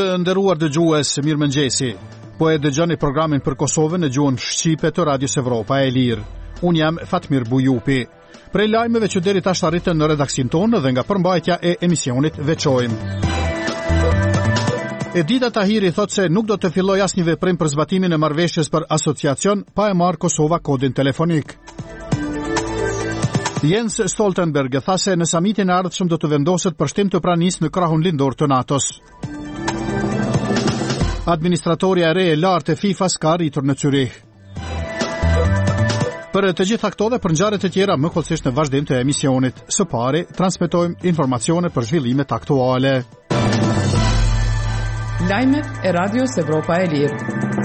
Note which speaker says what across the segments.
Speaker 1: Të nderuar dëgjues, mirëmëngjesi. Po e dëgjoni programin për Kosovën në gjuhën shqipe të Radios Evropa e Lirë. Unë jam Fatmir Bujupi. Prej lajmeve që deri tash arritën në redaksin tonë dhe nga përmbajtja e emisionit veçojmë. Edita Tahiri thot se nuk do të filloj asnjë veprim për zbatimin e marrëveshjes për asociacion pa e marrë Kosova kodin telefonik. Jens Stoltenberg tha se në samitin e ardhshëm do të vendoset përshtim të pranisë në krahun lindor të NATO-s. Administratoria e re e lartë e FIFA-s ka arritur në Zürich. Për të gjitha këto dhe për ngjarje të tjera më kollësisht në vazhdim të emisionit. Së pari, transmetojmë informacione për zhvillimet aktuale.
Speaker 2: Lajmet e Radios Evropa e Lirë.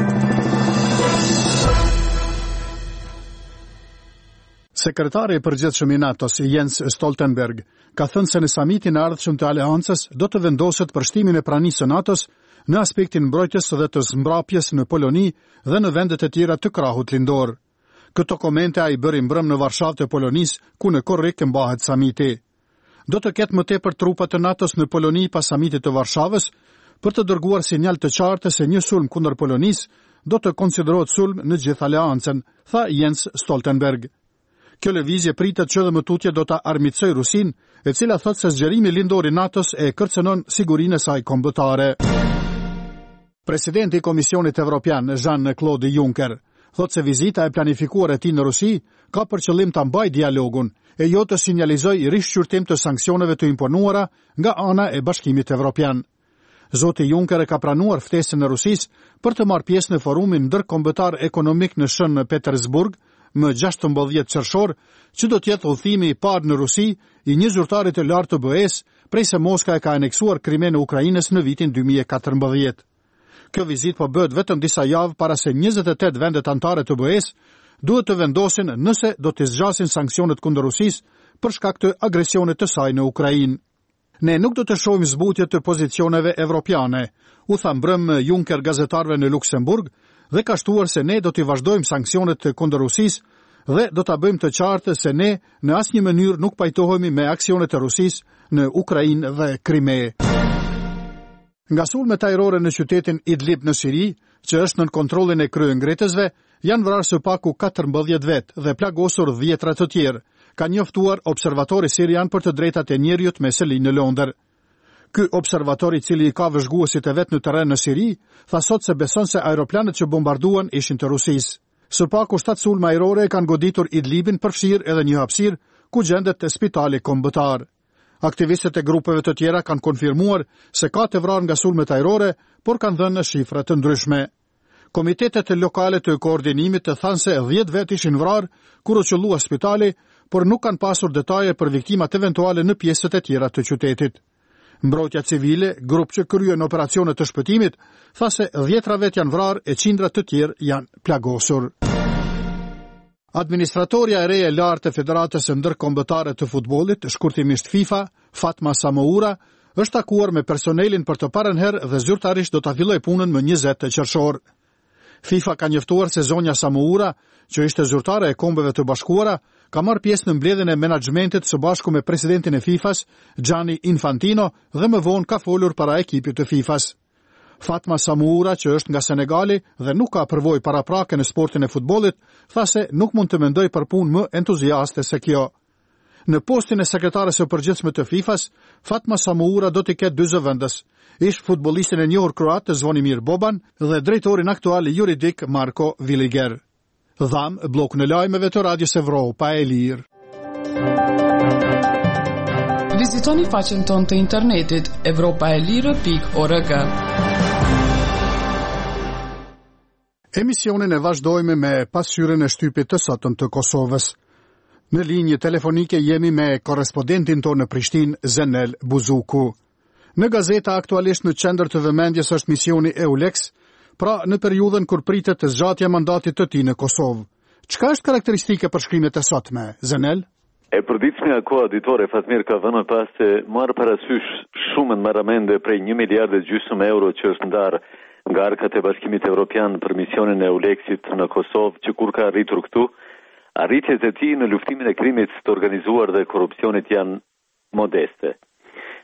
Speaker 1: Sekretari i përgjithshëm i NATO-s, Jens Stoltenberg, ka thënë se në samitin e ardhshëm të aleancës do të vendoset përshtimin e pranisë së NATO-s në aspektin mbrojtjes dhe të zmbrapjes në Poloni dhe në vendet e tjera të krahut lindor. Këto komente ai bëri mbrëm në Varshavë të Polonisë, ku në korrik mbahet samiti. Do të ketë më tepër trupa të NATO-s në Poloni pas samitit të Varshavës për të dërguar sinjal të qartë se një sulm kundër Polonisë do të konsiderohet sulm në gjithë aleancën, tha Jens Stoltenberg. Kjo lëvizje pritet që dhe më tutje do ta armiqsoj Rusin, e cila thot se zgjerimi lindor i NATO-s e kërcënon sigurinë e saj kombëtare. Presidenti i Komisionit Evropian, Jean-Claude Juncker, thot se vizita e planifikuar e tij në Rusi ka për qëllim ta mbajë dialogun e jo të sinjalizojë rishqyrtim të sanksioneve të imponuara nga ana e Bashkimit Evropian. Zoti Juncker e ka pranuar ftesën e Rusisë për të marrë pjesë në forumin ndërkombëtar ekonomik në Shën Petersburg më 16 qershor, që do të jetë udhëtimi i parë në Rusi i një zyrtari të lartë të BE-s prej se Moska e ka aneksuar Krimen e Ukrainës në vitin 2014. Kjo vizit po bëhet vetëm disa javë para se 28 vendet anëtare të BE-s duhet të vendosin nëse do të zgjasin sanksionet kundër Rusisë për shkak të agresionit të saj në Ukrainë. Ne nuk do të shohim zbutje të pozicioneve evropiane, u tha mbrëm Juncker gazetarëve në Luksemburg dhe ka shtuar se ne do të vazhdojmë sanksionet kundër Rusisë dhe do ta bëjmë të qartë se ne në asnjë mënyrë nuk pajtohemi me aksionet e Rusisë në Ukrainë dhe Krime. Nga sulmet ajrore në qytetin Idlib në Siri, që është nën kontrollin e kryengritësve, janë vrarë së paku 14 vet dhe plagosur 10 të tjerë, ka njoftuar observatori sirian për të drejtat e njerëzit me seli në Londër. Ky observator i cili i ka vëzhguesit e vet në terren në Siri, tha sot se beson se aeroplanet që bombarduan ishin të Rusisë. Së paku 7 sulme ajrore kanë goditur Idlibin përfshirë edhe një hapësirë ku gjendet te spitali kombëtar. Aktivistët e grupeve të tjera kanë konfirmuar se ka të vrarë nga sulmet ajrore, por kanë dhënë shifra të ndryshme. Komitetet lokale të koordinimit të thanë se 10 vet ishin vrarë kur u qellua spitali, por nuk kanë pasur detaje për viktimat eventuale në pjesët e tjera të qytetit. Mbrojtja civile, grup që kryen operacione të shpëtimit, tha se 10 vet janë vrarë e qindra të tjerë janë plagosur. Administratoria e re e lartë e Federatës Ndërkombëtare të Futbollit, shkurtimisht FIFA, Fatma Samoura, është takuar me personelin për të parën herë dhe zyrtarisht do ta fillojë punën më 20 qershor. FIFA ka njoftuar se zonja Samoura, që ishte zyrtare e Kombeve të Bashkuara, ka marrë pjesë në mbledhjen e menaxhmentit së bashku me presidentin e FIFA-s, Gianni Infantino, dhe më vonë ka folur para ekipit të FIFA-s. Fatma Samoura, që është nga Senegali dhe nuk ka përvojë paraprake në sportin e futbollit, tha se nuk mund të mendoj për punë më entuziaste se kjo. Në postin e sekretares së përgjithshme të FIFA-s, Fatma Samoura do të ketë dy zëvendës, ish futbollistin e njohur kroat Zvonimir Boban dhe drejtorin aktual juridik Marko Villiger. Dham, blok në lajmeve të Radios Evropa e Lirë.
Speaker 2: Vizitoni faqen tonë të internetit evropaelire.org.
Speaker 1: Emisionin e vazhdojmë me pasqyrën e shtypit të sotëm të Kosovës. Në linjë telefonike jemi me korrespondentin tonë në Prishtinë, Zenel Buzuku. Në gazeta aktualisht në qendër të vëmendjes është misioni EULEX, pra në periudhën kur pritet të zgjatja mandatit të tij në Kosovë. Çka është karakteristike për shkrimet e sotme, Zenel?
Speaker 3: E përditshmja koha ditore Fatmir ka vënë pas se marrë parasysh shumën marramende prej 1,5 miliarde euro që është ndarë nga arkat e Bashkimit Evropian për misionin e EULEX-it në Kosovë, që kur ka arritur këtu, arritjet e tij në luftimin e krimit të organizuar dhe korrupsionit janë modeste.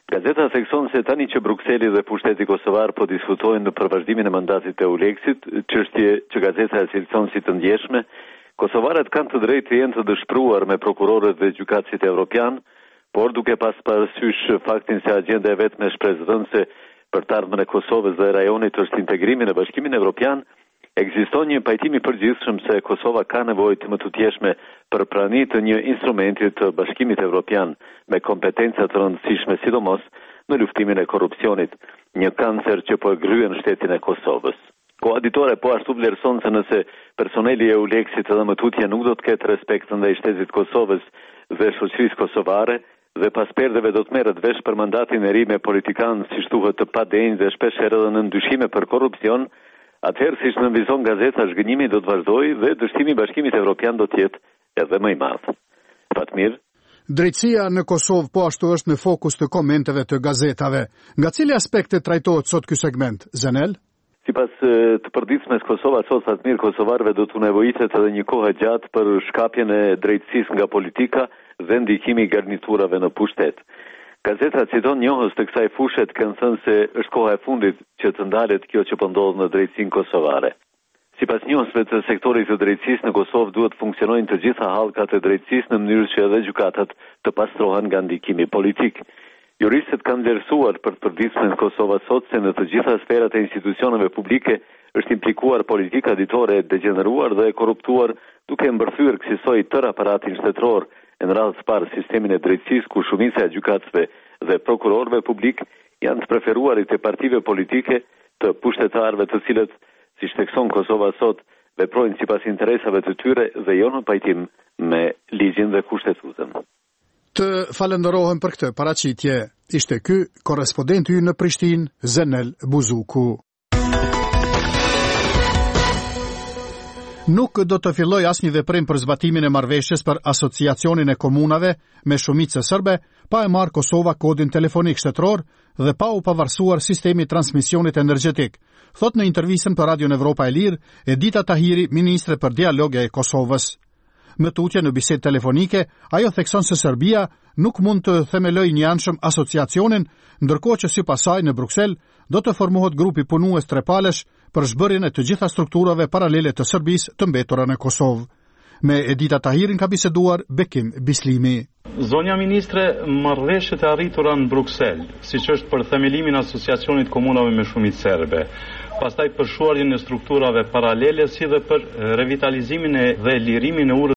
Speaker 3: Gazeta thekson se tani që Brukseli dhe pushteti kosovar po diskutojnë për vazhdimin e mandatit të EULEX-it, çështje që gazeta e cilëson si të ndjeshme. Kosovarët kanë të drejtë të jenë të dëshpëruar me prokurorët dhe gjykatësit evropian, por duke pas parasysh faktin se agjenda e vetme shpresdhënëse për të ardhmen e Kosovës dhe rajonit është integrimi në Bashkimin Evropian, ekziston një pajtim i përgjithshëm se Kosova ka nevojë të më tutjeshme për prani të një instrumenti të Bashkimit Evropian me kompetenca të rëndësishme, sidomos në luftimin e korrupsionit, një kancer që po e gryen shtetin e Kosovës. Koaditore po ashtu vlerëson se nëse personeli e EULEX-it edhe më tutje nuk do të ketë respekt ndaj shtetit Kosovës dhe shoqërisë kosovare, dhe pas perdeve do të merret vesh për mandatin e ri me politikanë si thuhet të padenj dhe shpesh edhe në ndyshime për korrupsion, atëherë siç nënvizon gazeta, zhgënjimi do të vazhdojë dhe dështimi i Bashkimit Evropian do të jetë edhe më i madh. Fatmir.
Speaker 1: Drejtësia në Kosovë po ashtu është në fokus të komenteve të gazetave. Nga cili aspekte trajtohet sot ky segment, Zenel?
Speaker 3: Sipas të përditshmes Kosova sot, Fatmir, kosovarëve do t'u nevojitet edhe një kohë gjatë për shkapjen e drejtësisë nga politika dhe ndikimi i garniturave në pushtet. Gazeta citon njohës të kësaj fushe të kanë thënë se është koha e fundit që të ndalet kjo që po ndodh në drejtësinë kosovare. Sipas njohësve të sektorit të drejtësisë në Kosovë duhet funksionojnë të gjitha hallkat e drejtësisë në mënyrë që edhe gjykatat të pastrohen nga ndikimi politik. Juristët kanë vlerësuar për të përditshme në Kosova sot se në të gjitha sferat e institucioneve publike është implikuar politika ditore e degeneruar dhe e korruptuar, duke mbërthyer kësaj tërë aparatin shtetëror, në radhë të parë sistemin e drejtësisë ku shumica e gjykatësve dhe prokurorëve publik janë të preferuarit e partive politike të pushtetarëve të cilët, siç thekson Kosova sot, veprojnë sipas interesave të tyre dhe jo në pajtim me ligjin dhe kushtetutën.
Speaker 1: Të falenderohem për këtë paraqitje. Ishte ky korrespondenti ynë në Prishtinë, Zenel Buzuku. Nuk do të filloj asnjë veprim për zbatimin e marrëveshjes për asociacionin e komunave me shumicë serbe, pa e marrë Kosova kodin telefonik shtetëror dhe pa u pavarësuar sistemi i transmisionit energjetik, thot në intervistën për Radion Evropa e Lirë Edita Tahiri, ministre për dialog e Kosovës. Me tutje në bisedë telefonike, ajo thekson se Serbia nuk mund të themeloj një anshëm asociacionin, ndërkohë që sipas saj në Bruksel do të formohet grupi punues trepalesh për zhbërjen e të gjitha strukturave paralele të Serbisë të mbetura në Kosovë. Me Edita Tahirin ka biseduar Bekim Bislimi.
Speaker 4: Zonja ministre, marrëveshjet e arritura në Bruksel, siç është për themelimin e asociacionit komunave me shumicë serbe, pastaj për shuarjen e strukturave paralele si dhe për revitalizimin dhe lirimin e urës